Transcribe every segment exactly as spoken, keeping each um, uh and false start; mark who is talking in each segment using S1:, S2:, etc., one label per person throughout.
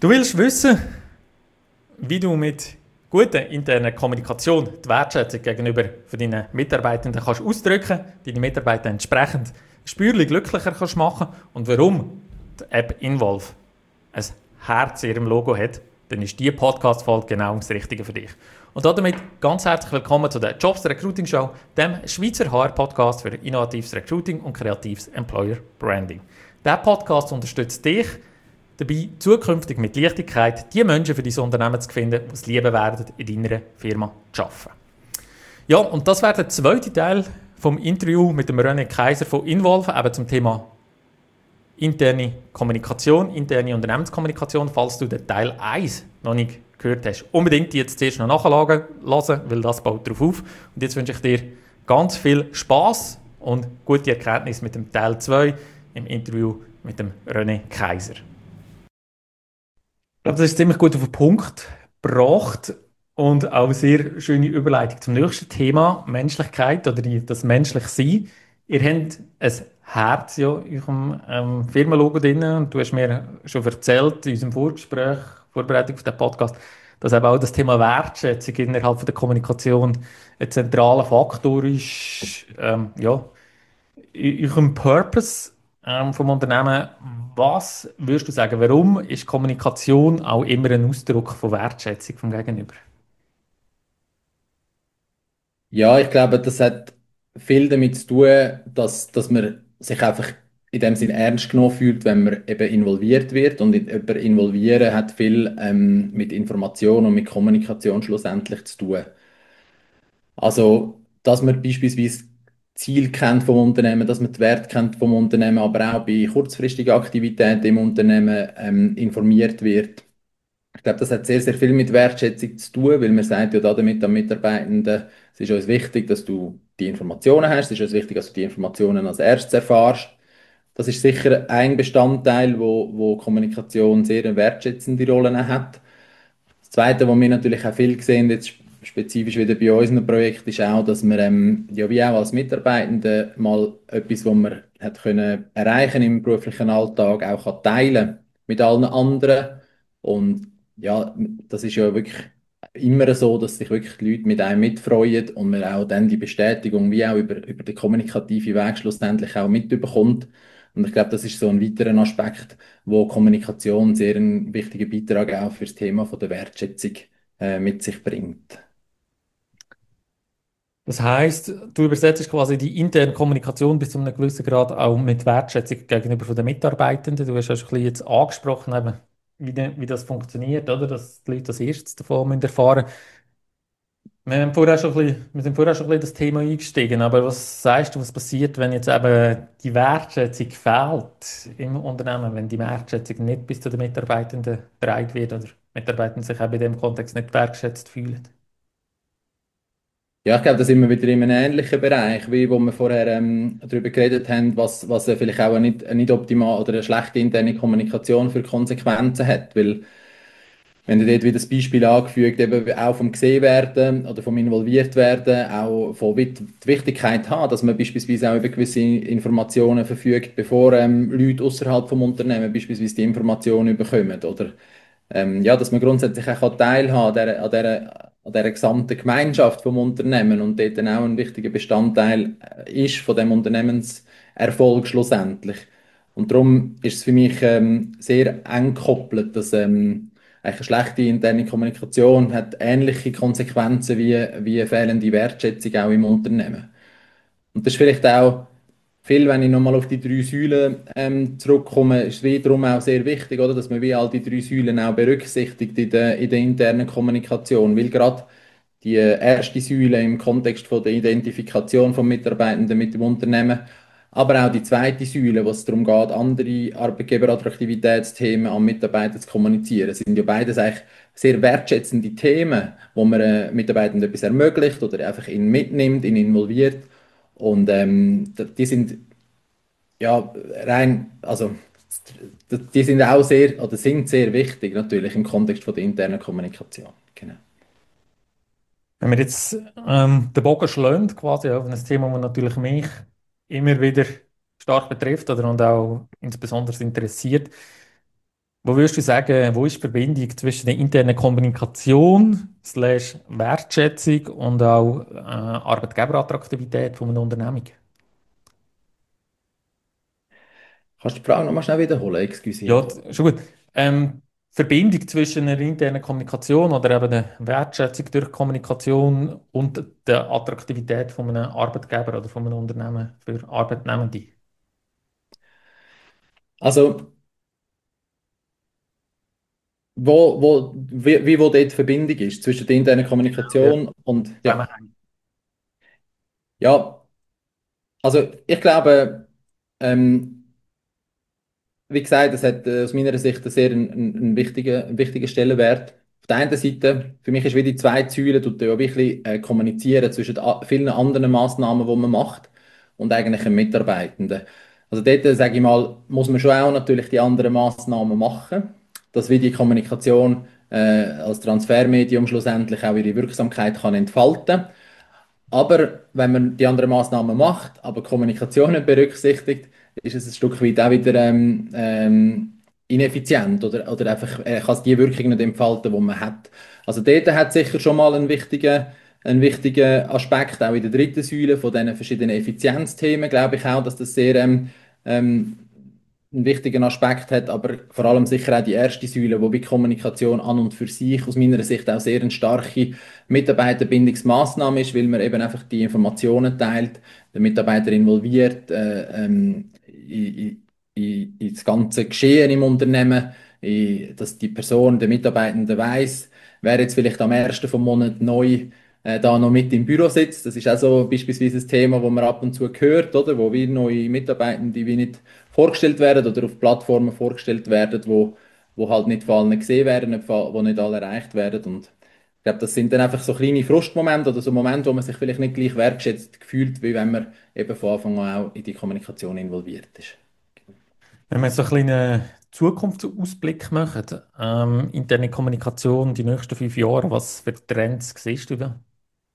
S1: Du willst wissen, wie du mit guter interner Kommunikation die Wertschätzung gegenüber von deinen Mitarbeitenden kannst ausdrücken, deine Mitarbeiter entsprechend spürlich glücklicher kannst machen und warum die App Involve ein Herz in ihrem Logo hat, dann ist diese Podcast-Folge genau das Richtige für dich. Und damit ganz herzlich willkommen zu der Jobs Recruiting Show, dem Schweizer H R-Podcast für innovatives Recruiting und kreatives Employer Branding. Dieser Podcast unterstützt dich dabei, zukünftig mit Leichtigkeit die Menschen für dein Unternehmen zu finden, die es lieben werden, in deiner Firma zu arbeiten. Ja, und das wäre der zweite Teil vom Interview mit dem René Kaiser von Involve, eben zum Thema interne Kommunikation, interne Unternehmenskommunikation, falls du den Teil eins noch nicht gehört hast. Unbedingt jetzt zuerst noch nachhören, weil das baut darauf auf. Und jetzt wünsche ich dir ganz viel Spass und gute Erkenntnis mit dem Teil zwei im Interview mit dem René Kaiser. Ich glaube, das ist ziemlich gut auf den Punkt gebracht und auch eine sehr schöne Überleitung zum nächsten Thema, Menschlichkeit oder die, das menschliche Sein. Ihr habt ein Herz ja in eurem ähm, Firmenlogo drin und du hast mir schon erzählt in unserem Vorgespräch, Vorbereitung auf den Podcast, dass eben auch das Thema Wertschätzung innerhalb von der Kommunikation ein zentraler Faktor ist, ähm, ja, in eurem Purpose ähm, vom Unternehmen. Was würdest du sagen, warum ist Kommunikation auch immer ein Ausdruck von Wertschätzung vom Gegenüber?
S2: Ja, ich glaube, das hat viel damit zu tun, dass, dass man sich einfach in dem Sinn ernst genommen fühlt, wenn man eben involviert wird. Und in, jemand involvieren hat viel ähm, mit Information und mit Kommunikation schlussendlich zu tun. Also, dass man beispielsweise Ziel kennt vom Unternehmen, dass man die Werte kennt vom Unternehmen, aber auch bei kurzfristigen Aktivitäten im Unternehmen ähm, informiert wird. Ich glaube, das hat sehr, sehr viel mit Wertschätzung zu tun, weil man sagt ja damit an Mitarbeitenden, es ist uns wichtig, dass du die Informationen hast, es ist uns wichtig, dass du die Informationen als erstes erfährst. Das ist sicher ein Bestandteil, wo, wo Kommunikation sehr eine wertschätzende Rolle hat. Das Zweite, was wir natürlich auch viel sehen, jetzt spezifisch wieder bei unseren Projekten, ist auch, dass wir ähm, ja wie auch als Mitarbeitende mal etwas, was man hat können erreichen im beruflichen Alltag, auch kann teilen mit allen anderen. Und ja, das ist ja wirklich immer so, dass sich wirklich die Leute mit einem mitfreuen und man auch dann die Bestätigung wie auch über, über den kommunikativen Weg schlussendlich auch mitbekommt. Und ich glaube, das ist so ein weiterer Aspekt, wo Kommunikation sehr einen wichtigen Beitrag auch für das Thema von der Wertschätzung äh, mit sich bringt.
S1: Das heißt, du übersetzt quasi die interne Kommunikation bis zu einem gewissen Grad auch mit Wertschätzung gegenüber von den Mitarbeitenden. Du hast ja schon ein bisschen jetzt angesprochen, eben, wie, de, wie das funktioniert, oder? Dass die Leute als erstes davon müssen erfahren müssen. Wir haben vorher schon ein bisschen, wir sind vorher schon ein bisschen in das Thema eingestiegen, aber was sagst du, was passiert, wenn jetzt eben die Wertschätzung fehlt im Unternehmen, wenn die Wertschätzung nicht bis zu den Mitarbeitenden getragen wird oder Mitarbeitende sich auch in dem Kontext nicht wertschätzt fühlen?
S2: Ja, ich glaube, da sind wir wieder in einem ähnlichen Bereich, wie wo wir vorher ähm, darüber geredet haben, was, was äh, vielleicht auch eine nicht, eine nicht optimal oder eine schlechte interne Kommunikation für Konsequenzen hat. Weil wenn du dort wieder das Beispiel angefügt, eben auch vom gesehen werden oder vom involviert werden, auch von wit- die Wichtigkeit haben, dass man beispielsweise auch über gewisse Informationen verfügt, bevor ähm, Leute außerhalb vom Unternehmen beispielsweise die Informationen bekommen. Oder ähm, ja, dass man grundsätzlich auch teilhaben kann an dieser, an dieser, an dieser gesamten Gemeinschaft vom Unternehmen und dort dann auch ein wichtiger Bestandteil äh, ist von dem Unternehmenserfolg schlussendlich. Und darum ist es für mich ähm, sehr eng gekoppelt, dass ähm, eigentlich eine schlechte interne Kommunikation hat ähnliche Konsequenzen wie, wie fehlende Wertschätzung auch im Unternehmen. Und das ist vielleicht auch viel, wenn ich nochmal auf die drei Säulen ähm, zurückkomme, ist es wiederum auch sehr wichtig, oder, dass man wie all die drei Säulen auch berücksichtigt in der, in der internen Kommunikation, weil gerade die erste Säule im Kontext von der Identifikation von Mitarbeitenden mit dem Unternehmen, aber auch die zweite Säule, wo es darum geht, andere Arbeitgeberattraktivitätsthemen an Mitarbeiter zu kommunizieren, sind ja beides eigentlich sehr wertschätzende Themen, wo man äh, Mitarbeitenden etwas ermöglicht oder einfach ihn mitnimmt, ihn involviert. Und ähm, d- die sind ja rein, also d- die sind auch sehr oder sind sehr wichtig natürlich im Kontext von der internen Kommunikation. Genau.
S1: Wenn wir jetzt ähm, den Bogen schlagen, quasi auf ein Thema, das natürlich mich immer wieder stark betrifft oder und auch insbesondere interessiert, Wo würdest du sagen, wo ist die Verbindung zwischen der internen Kommunikation, slash Wertschätzung und auch äh, Arbeitgeberattraktivität von einer Unternehmung?
S2: Kannst du die Frage nochmal schnell wiederholen?
S1: Ja,
S2: Excuse.
S1: d- schon gut. Ähm, Verbindung zwischen einer internen Kommunikation oder eben der Wertschätzung durch Kommunikation und der Attraktivität von einem Arbeitgeber oder von einem Unternehmen für Arbeitnehmende.
S2: Also, wo, wo, wie, wie wo dort die Verbindung ist zwischen der internen
S1: Ja.
S2: Kommunikation und, ja,
S1: Zusammenhang.
S2: ja, also ich glaube, ähm, wie gesagt, es hat äh, aus meiner Sicht einen sehr einen, einen, einen wichtigen, einen wichtigen Stellenwert. Auf der einen Seite, für mich ist wie die zwei Säulen, tut ja wirklich äh, kommunizieren zwischen a- vielen anderen Massnahmen, die man macht und eigentlich einem Mitarbeitenden. Also dort, äh, sage ich mal, muss man schon auch natürlich die anderen Massnahmen machen, dass wie die Kommunikation äh, als Transfermedium schlussendlich auch ihre Wirksamkeit kann entfalten. Aber wenn man die anderen Maßnahmen macht, aber Kommunikation nicht berücksichtigt, ist es ein Stück weit auch wieder ähm, ähm, ineffizient oder, oder einfach äh, kann es die Wirkung nicht entfalten, die man hat. Also dort hat sicher schon mal einen wichtigen, einen wichtigen Aspekt, auch in der dritten Säule von diesen verschiedenen Effizienzthemen, glaube ich auch, dass das sehr ähm, ähm, einen wichtigen Aspekt hat, aber vor allem sicher auch die erste Säule, wo wie Kommunikation an und für sich aus meiner Sicht auch sehr eine starke Mitarbeiterbindungsmaßnahme ist, weil man eben einfach die Informationen teilt, den Mitarbeiter involviert äh, ähm, in, in, in, in das ganze Geschehen im Unternehmen, in, dass die Person, der Mitarbeitende weiß, wer jetzt vielleicht am ersten vom Monat neu äh, da noch mit im Büro sitzt. Das ist auch so beispielsweise ein Thema, wo man ab und zu hört, oder? Wo wir neue Mitarbeitende wie nicht vorgestellt werden oder auf Plattformen vorgestellt werden, wo, wo halt nicht von allen gesehen werden, nicht von, wo nicht alle erreicht werden. Und ich glaube, das sind dann einfach so kleine Frustmomente oder so Momente, wo man sich vielleicht nicht gleich wertschätzt fühlt, wie wenn man eben von Anfang an auch in die Kommunikation involviert ist.
S1: Wenn wir jetzt so einen kleinen Zukunftsausblick machen, ähm, interne Kommunikation die nächsten fünf Jahre, was für Trends siehst du da?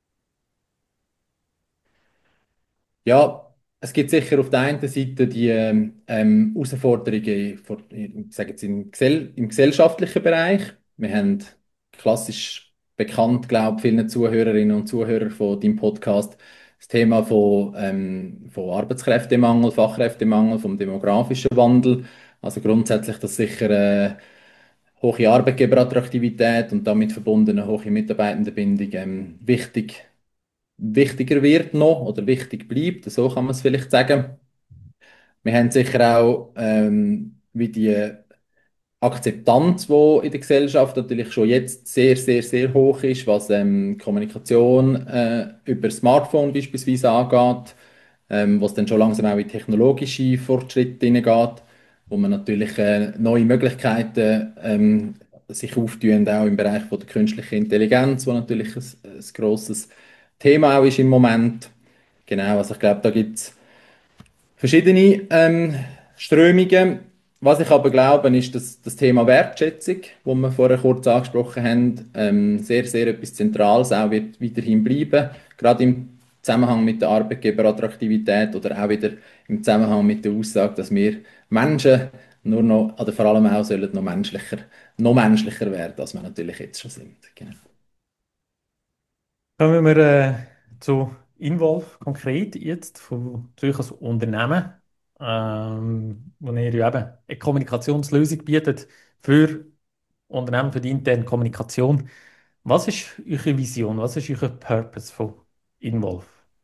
S2: Ja, es gibt sicher auf der einen Seite die ähm, ähm, Herausforderungen vor, ich sage jetzt im, Gesell im gesellschaftlichen Bereich. Wir haben klassisch bekannt, glaube ich, vielen Zuhörerinnen und Zuhörern von deinem Podcast das Thema von, ähm, von Arbeitskräftemangel, Fachkräftemangel, vom demografischen Wandel. Also grundsätzlich, dass sicher äh, hohe Arbeitgeberattraktivität und damit verbundene hohe Mitarbeitendenbindung ähm, wichtig wichtiger wird noch oder wichtig bleibt, so kann man es vielleicht sagen. Wir haben sicher auch ähm, wie die Akzeptanz, die in der Gesellschaft natürlich schon jetzt sehr, sehr, sehr hoch ist, was ähm, Kommunikation äh, über Smartphone beispielsweise angeht, ähm, was dann schon langsam auch in technologische Fortschritte hineingeht, wo man natürlich äh, neue Möglichkeiten ähm, sich auftun, auch im Bereich von der künstlichen Intelligenz, wo natürlich ein, ein grosses Thema auch ist im Moment. Genau, also ich glaube, da gibt es verschiedene ähm, Strömungen. Was ich aber glaube, ist, dass das Thema Wertschätzung, wo wir vorher kurz angesprochen haben, ähm, sehr, sehr etwas Zentrales auch wird weiterhin bleiben. Gerade im Zusammenhang mit der Arbeitgeberattraktivität oder auch wieder im Zusammenhang mit der Aussage, dass wir Menschen nur noch, oder vor allem auch sollen noch menschlicher, noch menschlicher werden, als wir natürlich jetzt schon sind. Genau.
S1: Kommen wir äh, zu Involve konkret jetzt, von Zürich als Unternehmen, ähm, wo ihr ja eben eine Kommunikationslösung bietet für Unternehmen, für die interne Kommunikation. Was ist eure Vision? Was ist euer Purpose von Involve?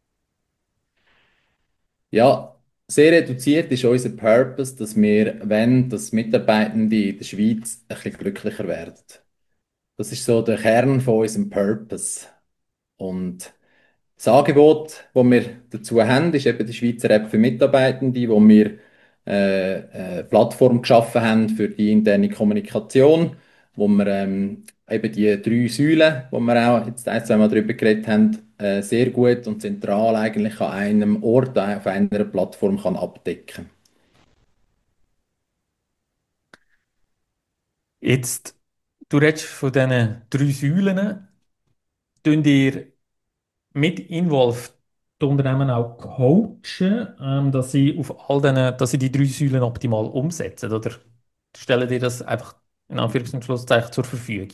S2: Ja, sehr reduziert ist unser Purpose, dass wir wenn dass Mitarbeitende in der Schweiz ein bisschen glücklicher werden. Das ist so der Kern von unserem Purpose. Und das Angebot, das wir dazu haben, ist eben die Schweizer App für Mitarbeitende, wo wir äh, eine Plattform geschaffen haben für die interne Kommunikation, wo wir ähm, eben die drei Säulen, wo wir auch jetzt ein, zwei Mal darüber geredet haben, äh, sehr gut und zentral eigentlich an einem Ort, äh, auf einer Plattform kann abdecken.
S1: Jetzt, du redest von diesen drei Säulen. Tun ihr mit Involve die Unternehmen auch coachen, ähm, dass sie auf all diesen, dass sie die drei Säulen optimal umsetzen? Oder stellen dir das einfach in Anführungs- und Schlusszeichen zur Verfügung?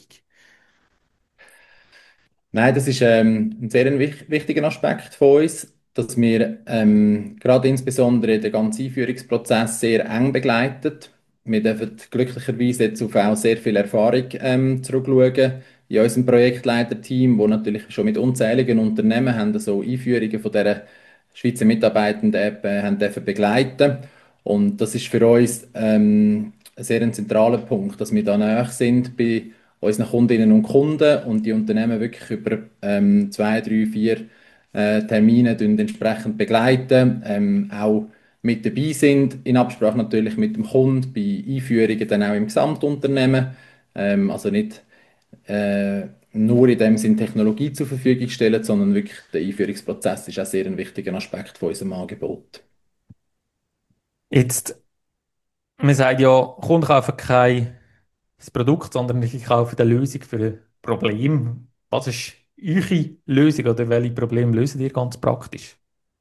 S2: Nein, das ist ähm, ein sehr wich- wichtiger Aspekt von uns, dass wir ähm, gerade insbesondere den ganzen Einführungsprozess sehr eng begleiten. Wir dürfen glücklicherweise jetzt auf auch sehr viel Erfahrung ähm, zurückschauen in unserem Projektleiterteam, wo natürlich schon mit unzähligen Unternehmen haben so Einführungen von dieser Schweizer Mitarbeitenden-App äh, haben dürfen begleiten. Und das ist für uns ähm, ein sehr ein zentraler Punkt, dass wir da nahe sind bei unseren Kundinnen und Kunden und die Unternehmen wirklich über ähm, zwei, drei, vier äh, Termine tun entsprechend begleiten, ähm, auch mit dabei sind, in Absprache natürlich mit dem Kunden, bei Einführungen dann auch im Gesamtunternehmen, ähm, also nicht äh, nur in dem Sinn Technologie zur Verfügung stellen, sondern wirklich der Einführungsprozess ist auch sehr ein wichtiger Aspekt von unserem Angebot.
S1: Jetzt, man sagt ja, Kunden kaufen kein das Produkt, sondern ich kaufe eine Lösung für ein Problem. Was ist eure Lösung oder welche Probleme lösen ihr ganz praktisch?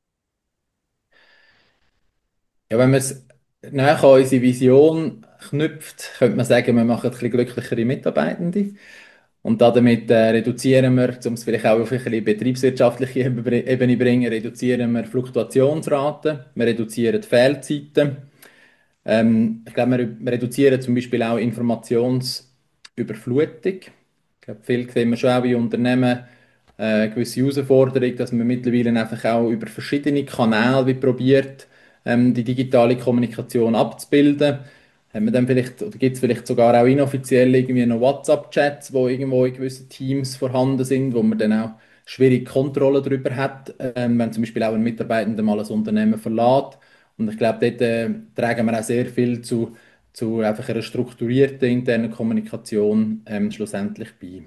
S2: Ja, wenn man es näher an unsere Vision knüpft, könnte man sagen, wir machen ein bisschen glücklichere Mitarbeitende. Und damit äh, reduzieren wir, um es vielleicht auch auf ein bisschen betriebswirtschaftliche Ebene Ebene bringen, reduzieren wir Fluktuationsraten, wir reduzieren Fehlzeiten. Ähm, ich glaube, wir, wir reduzieren zum Beispiel auch Informationsüberflutung. Ich glaube, viel sehen wir schon auch in Unternehmen äh, eine gewisse Herausforderung, dass man mittlerweile einfach auch über verschiedene Kanäle wie probiert, ähm, die digitale Kommunikation abzubilden. Haben wir dann vielleicht, oder gibt es vielleicht sogar auch inoffiziell irgendwie noch WhatsApp-Chats, wo irgendwo in gewissen Teams vorhanden sind, wo man dann auch schwierig Kontrolle darüber hat, ähm, wenn zum Beispiel auch ein Mitarbeitender mal ein Unternehmen verlässt. Und ich glaube, dort äh, tragen wir auch sehr viel zu, zu einfach einer strukturierten internen Kommunikation ähm, schlussendlich bei.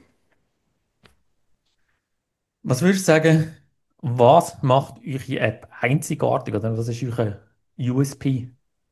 S1: Was würdest du sagen, was macht eure App einzigartig oder was ist euer U S P?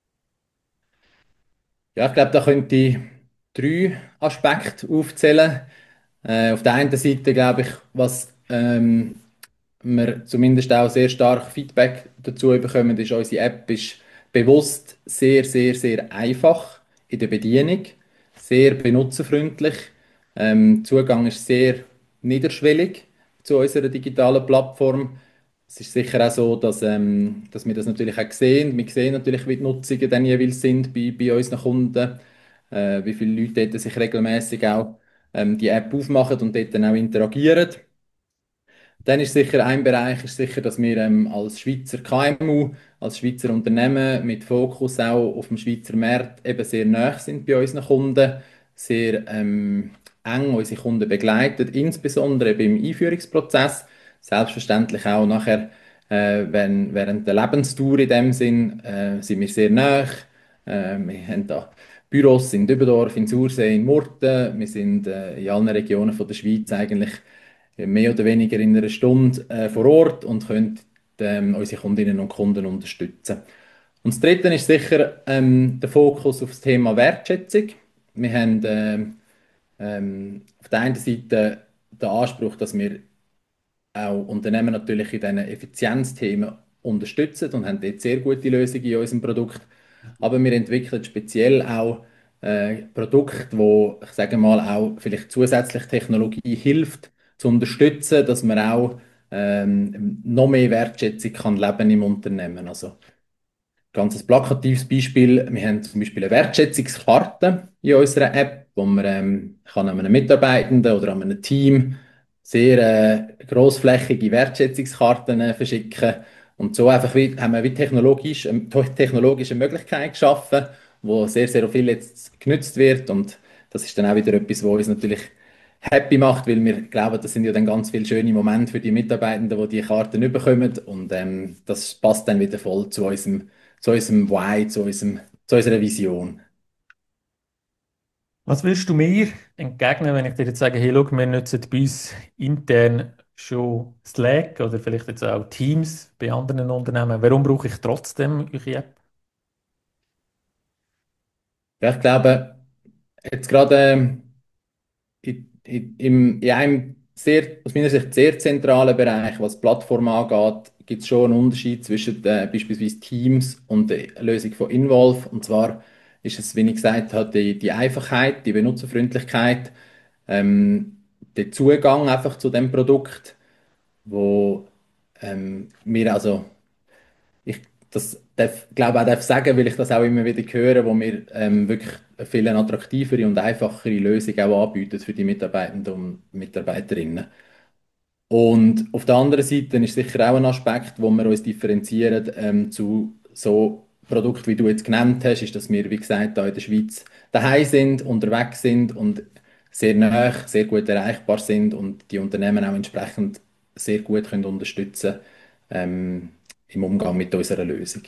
S2: Ja, ich glaube, da könnte ich drei Aspekte aufzählen. Äh, auf der einen Seite glaube ich, was ähm, wir zumindest auch sehr stark Feedback dazu bekommen, ist, unsere App ist bewusst sehr, sehr, sehr einfach in der Bedienung, sehr benutzerfreundlich. Ähm, Zugang ist sehr niederschwellig zu unserer digitalen Plattform. Es ist sicher auch so, dass, ähm, dass wir das natürlich auch sehen. Wir sehen natürlich, wie die Nutzungen dann jeweils sind bei, bei unseren Kunden, äh, wie viele Leute dort sich regelmäßig auch ähm, die App aufmachen und dort dann auch interagieren. Dann ist sicher ein Bereich, ist sicher, dass wir ähm, als Schweizer K M U, als Schweizer Unternehmen mit Fokus auch auf dem Schweizer Markt eben sehr nah sind bei unseren Kunden, sehr ähm, eng unsere Kunden begleiten, insbesondere beim Einführungsprozess, selbstverständlich auch nachher, äh, wenn, während der Lebensdauer in dem Sinn, äh, sind wir sehr nah. Äh, wir haben da Büros in Dübendorf, in Sursee, in Murten. Wir sind äh, in allen Regionen von der Schweiz eigentlich mehr oder weniger in einer Stunde äh, vor Ort und können ähm, unsere Kundinnen und Kunden unterstützen. Und das Dritte ist sicher ähm, der Fokus auf das Thema Wertschätzung. Wir haben ähm, ähm, auf der einen Seite den Anspruch, dass wir auch Unternehmen natürlich in diesen Effizienzthemen unterstützen und haben dort sehr gute Lösungen in unserem Produkt. Aber wir entwickeln speziell auch äh, Produkte, wo ich sage mal auch vielleicht zusätzlich Technologie hilft zu unterstützen, dass man auch ähm, noch mehr Wertschätzung kann leben im Unternehmen. Also ganz ein plakatives Beispiel, wir haben zum Beispiel eine Wertschätzungskarte in unserer App, wo man ähm, kann einem Mitarbeitenden oder einem Team sehr äh, grossflächige Wertschätzungskarten äh, verschicken. Und so einfach wie, haben wir wie technologisch, ähm, technologische Möglichkeit geschaffen, wo sehr, sehr viel jetzt genutzt wird. Und das ist dann auch wieder etwas, was uns natürlich happy macht, weil wir glauben, das sind ja dann ganz viele schöne Momente für die Mitarbeitenden, die die Karten bekommen. Und ähm, das passt dann wieder voll zu unserem zu unserem Why, zu, unserem, zu unserer Vision.
S1: Was würdest du mir entgegnen, wenn ich dir jetzt sage, hey, schau, wir nutzen bei uns intern schon Slack oder vielleicht jetzt auch Teams bei anderen Unternehmen. Warum brauche ich trotzdem eure App?
S2: Ja, ich glaube, jetzt gerade ähm, in, in, im, in einem sehr, aus meiner Sicht sehr zentralen Bereich, was Plattformen angeht, gibt es schon einen Unterschied zwischen äh, beispielsweise Teams und der Lösung von Involve. Und zwar ist es, wie ich gesagt habe, die, die Einfachheit, die Benutzerfreundlichkeit, ähm, der Zugang einfach zu dem Produkt, wo ähm, wir also, ich das darf, glaube auch darf sagen, weil ich das auch immer wieder höre, wo wir ähm, wirklich eine viel attraktivere und einfachere Lösung auch anbieten für die Mitarbeitenden und Mitarbeiterinnen. Und auf der anderen Seite ist sicher auch ein Aspekt, wo wir uns differenzieren ähm, zu so Produkten, wie du jetzt genannt hast, ist, dass wir, wie gesagt, da in der Schweiz daheim sind, unterwegs sind und sehr nah, sehr gut erreichbar sind und die Unternehmen auch entsprechend sehr gut können unterstützen ähm, im Umgang mit unserer Lösung.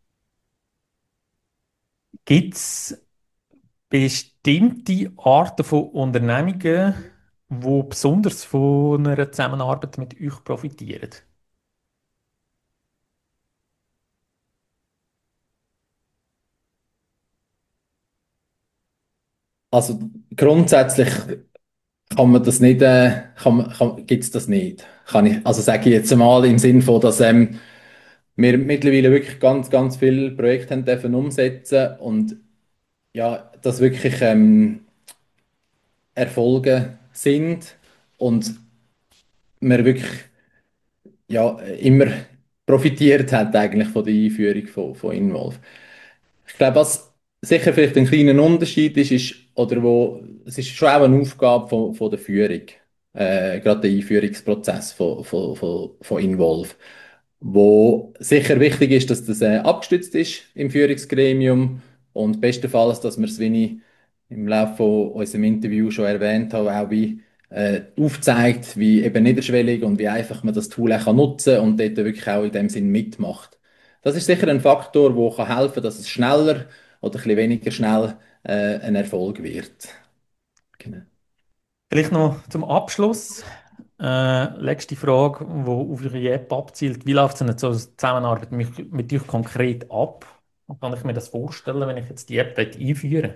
S1: Gibt es bestimmte Arten von Unternehmungen, die besonders von einer Zusammenarbeit mit euch profitieren?
S2: Also grundsätzlich kann man das nicht, äh, kann, man- kann, gibt es das nicht. Kann ich, also sage ich jetzt mal im Sinn von, dass ähm, wir mittlerweile wirklich ganz, ganz viele Projekte haben dürfen umsetzen und ja, dass wirklich ähm, Erfolge sind und man wirklich ja, immer profitiert hat eigentlich von der Einführung von, von Involve. Ich glaube, was sicher vielleicht ein kleiner Unterschied ist, ist, oder wo, es ist schon auch eine Aufgabe von, von der Führung, äh, gerade der Einführungsprozess von, von, von, von Involve, wo sicher wichtig ist, dass das äh, abgestützt ist im Führungsgremium und bestenfalls, dass wir es, wie ich im Laufe von unserem Interview schon erwähnt habe, auch wie äh, aufzeigt, wie eben niederschwellig und wie einfach man das Tool auch kann nutzen und dort wirklich auch in dem Sinn mitmacht. Das ist sicher ein Faktor, der kann helfen kann, dass es schneller oder ein bisschen weniger schnell äh, ein Erfolg wird. Genau.
S1: Vielleicht noch zum Abschluss. Äh, letzte Frage, die auf Ihre App abzielt. Wie läuft so eine so Zusammenarbeit mit, mit euch konkret ab? Wie kann ich mir das vorstellen, wenn ich jetzt die App dort einführe?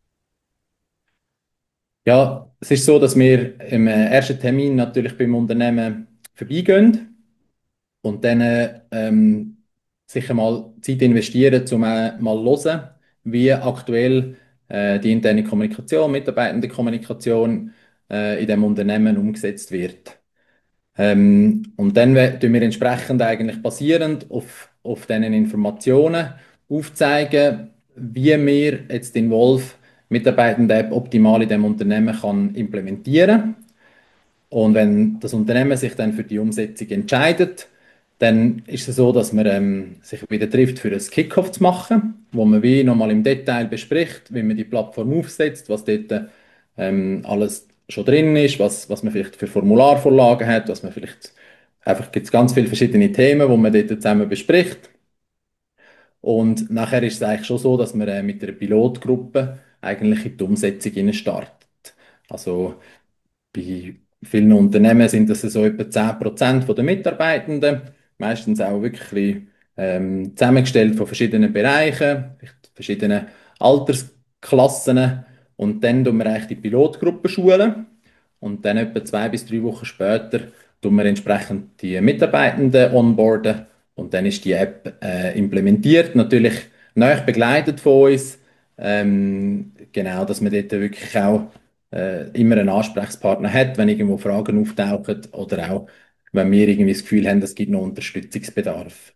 S2: Ja, es ist so, dass wir im äh, ersten Termin natürlich beim Unternehmen vorbeigehen und dann ähm, sicher mal Zeit investieren, um äh, mal zu hören, wie aktuell äh, die interne Kommunikation, Mitarbeitendenkommunikation äh, in dem Unternehmen umgesetzt wird. Ähm, und dann we- tun wir entsprechend eigentlich basierend auf, auf diesen Informationen aufzeigen, wie wir jetzt den Wolf Mitarbeitenden-App optimal in dem Unternehmen kann implementieren. Und wenn das Unternehmen sich dann für die Umsetzung entscheidet, dann ist es so, dass man ähm, sich wieder trifft, für ein Kickoff zu machen, wo man wie nochmal im Detail bespricht, wie man die Plattform aufsetzt, was dort ähm, alles schon drin ist, was, was man vielleicht für Formularvorlagen hat, was man vielleicht einfach gibt es ganz viele verschiedene Themen, wo man dort zusammen bespricht. Und nachher ist es eigentlich schon so, dass man äh, mit einer Pilotgruppe eigentlich in die Umsetzung hinein startet. Also bei vielen Unternehmen sind das so etwa zehn Prozent der Mitarbeitenden, meistens auch wirklich ähm, zusammengestellt von verschiedenen Bereichen, vielleicht verschiedenen Altersklassen. Und dann tun wir eigentlich die Pilotgruppe schulen. Und dann etwa zwei bis drei Wochen später tun wir entsprechend die Mitarbeitenden onboarden. Und dann ist die App äh, implementiert, natürlich neu begleitet von uns. Ähm, genau, dass man dort wirklich auch äh, immer einen Ansprechpartner hat, wenn irgendwo Fragen auftauchen oder auch, wenn wir irgendwie das Gefühl haben, es gibt noch Unterstützungsbedarf.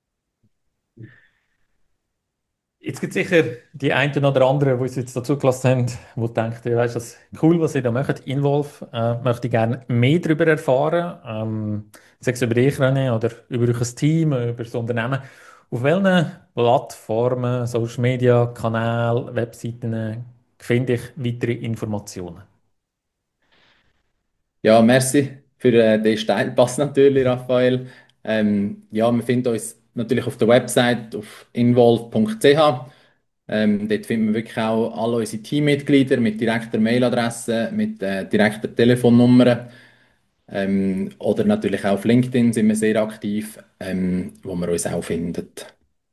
S1: Jetzt gibt es sicher die einen oder anderen, die uns jetzt dazu gelassen haben, die denken, ja, weißt, das ist cool, was ihr da macht. Involve, äh, möchte ich gerne mehr darüber erfahren. Ähm, sei es über dich, René, oder über euer Team, über das Unternehmen. Auf welchen Plattformen, Social Media, Kanälen, Webseiten finde ich weitere Informationen?
S2: Ja, merci für äh, den Steilpass natürlich, Raphael. Ähm, ja, wir finden uns natürlich auf der Website auf involve punkt c h. Ähm, dort finden wir wirklich auch alle unsere Teammitglieder mit direkter Mailadresse, mit äh, direkter Telefonnummer. Ähm, oder natürlich auch auf LinkedIn sind wir sehr aktiv, ähm, wo man uns auch findet.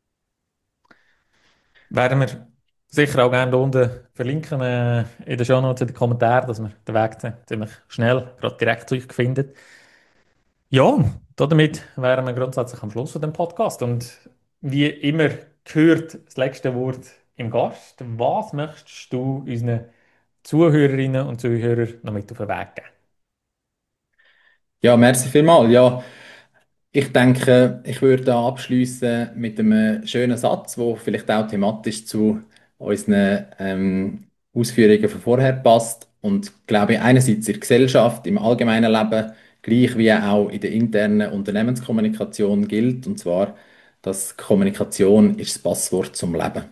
S1: Werden wir sicher auch gerne unten verlinken äh, in den Shownotes, in den Kommentaren, dass man den Weg ziemlich schnell, gerade direkt zu euch findet. Ja, damit wären wir grundsätzlich am Schluss von dem Podcast. Und wie immer gehört das letzte Wort im Gast. Was möchtest du unseren Zuhörerinnen und Zuhörern noch mit auf den Weg geben?
S2: Ja, merci vielmals. Ja, ich denke, ich würde da abschließen mit einem schönen Satz, wo vielleicht auch thematisch zu unseren ähm, Ausführungen von vorher passt. Und glaube ich, einerseits in der Gesellschaft, im allgemeinen Leben, gleich wie auch in der internen Unternehmenskommunikation gilt. Und zwar, dass Kommunikation ist das Passwort zum Leben.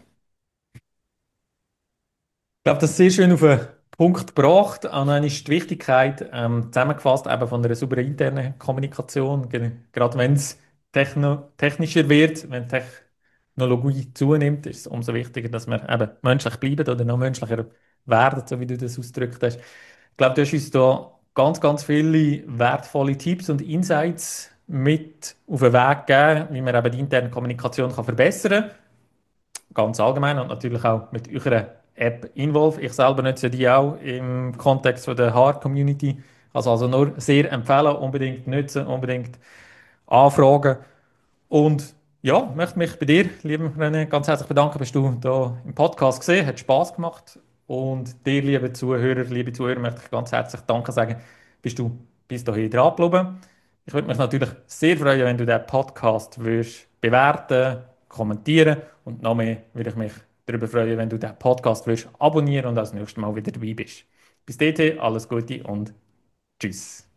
S1: Ich glaube, das ist sehr schön auf den Punkt gebracht. Auch noch einmal die Wichtigkeit ähm, zusammengefasst eben von einer sauberen internen Kommunikation. Ge- Gerade wenn es techno technischer wird, wenn Technologie zunimmt, ist es umso wichtiger, dass wir eben menschlich bleiben oder noch menschlicher werden, so wie du das ausgedrückt hast. Ich glaube, du hast uns da ganz, ganz viele wertvolle Tipps und Insights mit auf den Weg gegeben, wie man eben die interne Kommunikation kann verbessern kann. Ganz allgemein und natürlich auch mit eurer App Involve. Ich selber nutze die auch im Kontext von der H R-Community. Also, also nur sehr empfehlen, unbedingt nutzen, unbedingt anfragen. Und ja, möchte mich bei dir, lieber René, ganz herzlich bedanken, bist du da im Podcast gesehen, hat Spaß gemacht. Und dir, liebe Zuhörer, liebe Zuhörer, möchte ich ganz herzlich Danke sagen, bist du bis dahin dran geblieben. Ich würde mich natürlich sehr freuen, wenn du den Podcast würdest bewerten, kommentieren und noch mehr würde ich mich darüber freuen, wenn du den Podcast würdest abonnieren und das nächste Mal wieder dabei bist. Bis dahin, alles Gute und tschüss.